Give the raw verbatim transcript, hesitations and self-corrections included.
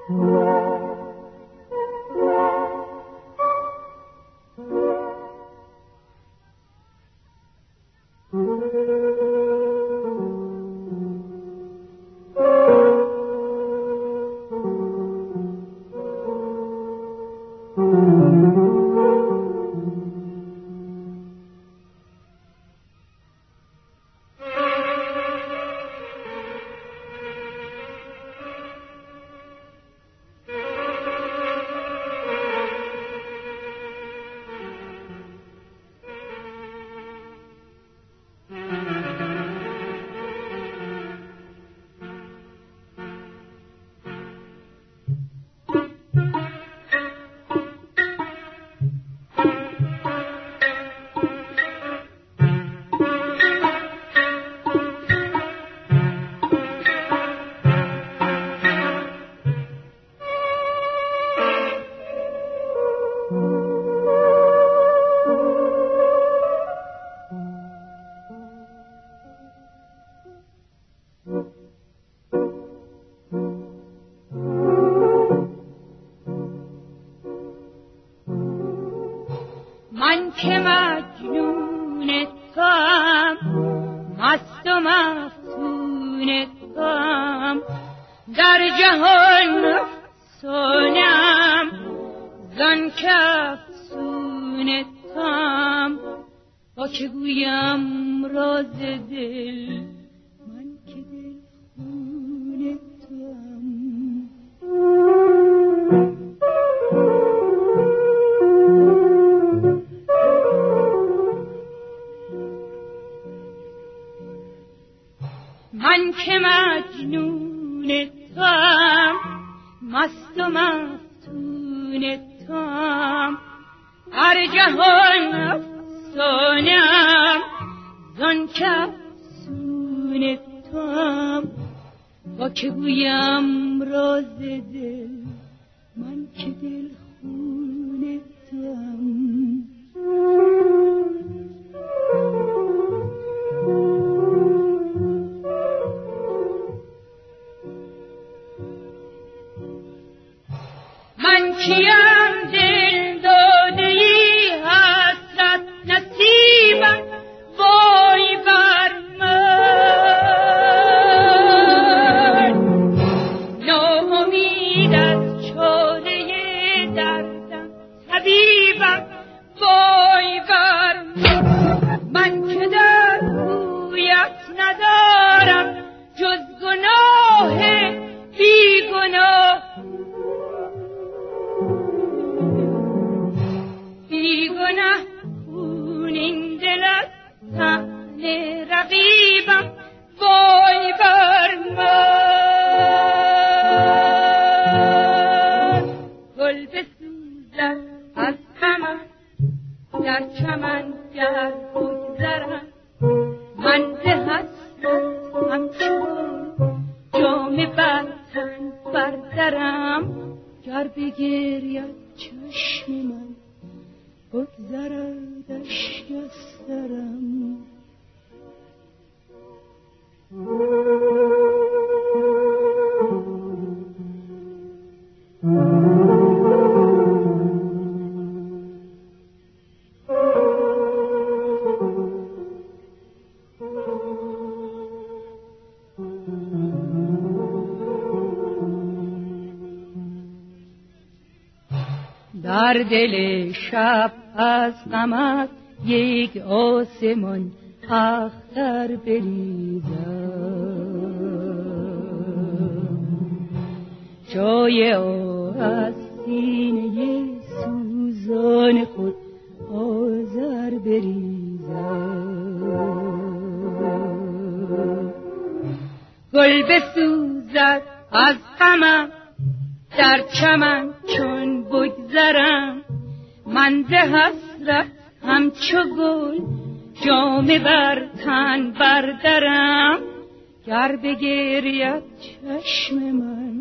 من که مجنون توام، مست و مفتون توام، در جهان افسونم زان که افسون توام. با که گویم راز دل، من که دل خون توام. من که مجنون توام، مست و مفتون توام، هر جهان افسانم زان که افسون توام. با که گویم راز دل، من که دل خون توام. من کیم دل دادهی حسرت نصیبم، وای بر من. ناامید از چاره دردم طبیبم، وای بر من. من که در رویت ندارم جز گناه بی گناه، بیگناه خونین دلت تن رقیبم، وای بر من. گل بسوزد از غمم در چمن گر بگذرم، من ز حسرت همچو جامه بر تن بردرم. گر بگرید چشم من بگذرد اشک از سرم. در دل شب از غمت یک آسمان اختر بریزم، جای آه از سینه سوزان خود آذر بریزم. گل بسوزد از غمم در چمن چون بگذرم، من ز حسرت همچو گل جامه بر تن بردرم. گر بگرید چشم من